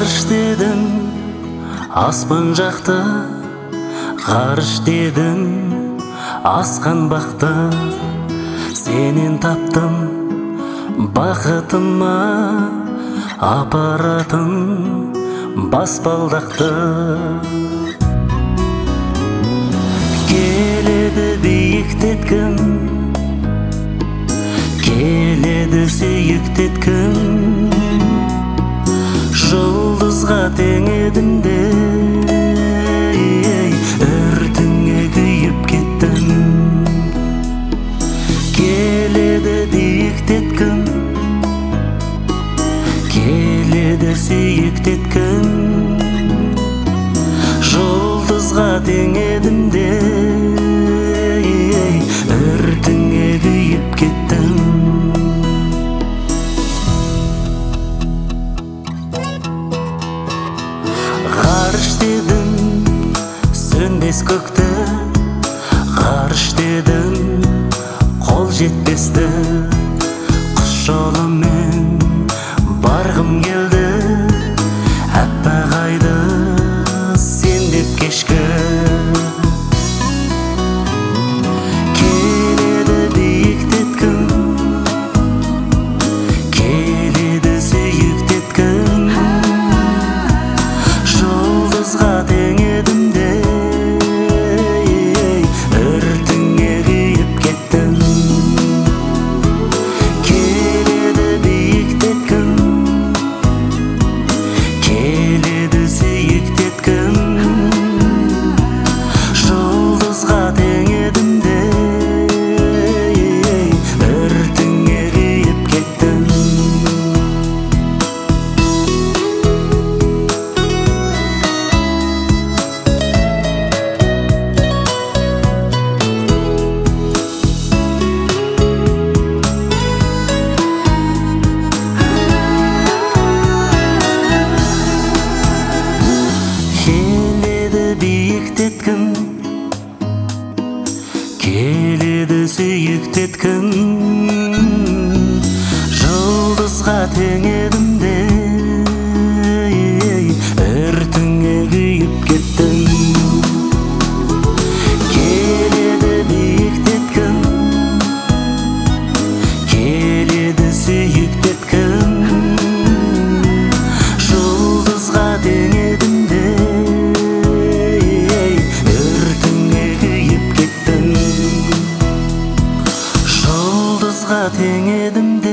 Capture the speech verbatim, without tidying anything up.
Ғарыш дедім аспан жақты, ғарыш дедім асқан бақты. Сенен таптым бақытыма апаратын баспалдақты. Келеді биіктеткім, келеді сүйіктеткім, жұлдызға теңедім де өртіңе күйіп кеттім. Келеді биіктеткім, келеді сүйіктеткім, жұлдызға теңедім де өртіңе күйіп кеттім. Ғарыш дедім сөнбес көкті, ғарыш дедім қол жетпесті. Құс жолымен барғым келді, аппақ айды сен деп кешкі. Келеді биіктеткім, келеді сүйіктеткім, жұлдызға теңедім де өртіңе күйіп кеттім. Келеді биіктеткім, келеді сүйіктеткім, жұлдызға теңедім де өртіңе күйіп кеттім. Келеді биіктеткім, келеді сүйіктеткім, жұлдызға теңедім де өртіңе күйіп кеттім. Келеді биіктеткім, келеді сүйіктеткім, жұлдызға теңедім де өртіңе күйіп кеттім. Жұлдызға теңедім де